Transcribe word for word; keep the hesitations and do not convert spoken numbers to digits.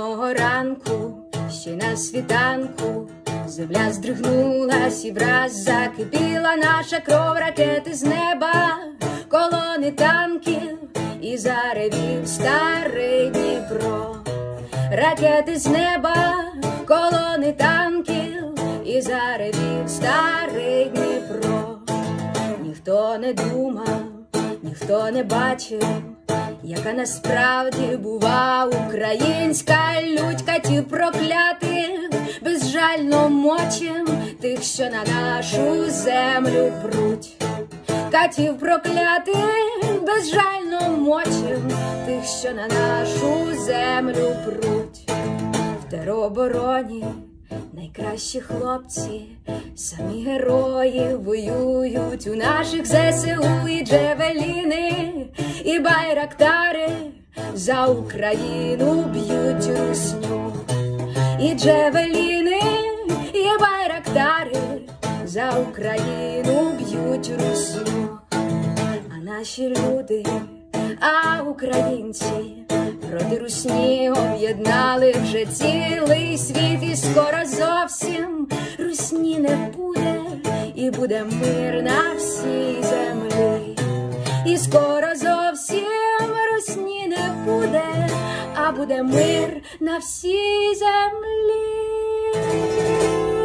Одного ранку, ще на світанку, земля здригнулась і враз закипіла наша кров. Ракети з неба, колони танків, і заревів старий Дніпро. Ракети з неба, колони танків, і заревів старий Дніпро. Ніхто не думав, ніхто не бачив, яка насправді бува українська лють. Катів проклятих безжально мочим тих, що на нашу землю пруть. Катів проклятих безжально мочим тих, що на нашу землю пруть. В теробороні найкращі хлопці, самі герої воюють у наших зе се у. І джевеліни, і байрактари за Україну б'ють русню. І джевеліни, і байрактари за Україну б'ють русню. А наші люди, а українці проти русні об'єднали вже цілий світ. І скоро зовсім русні не буде, і буде мир на всій землі. І скоро зовсім русні не буде, а буде мир на всій землі.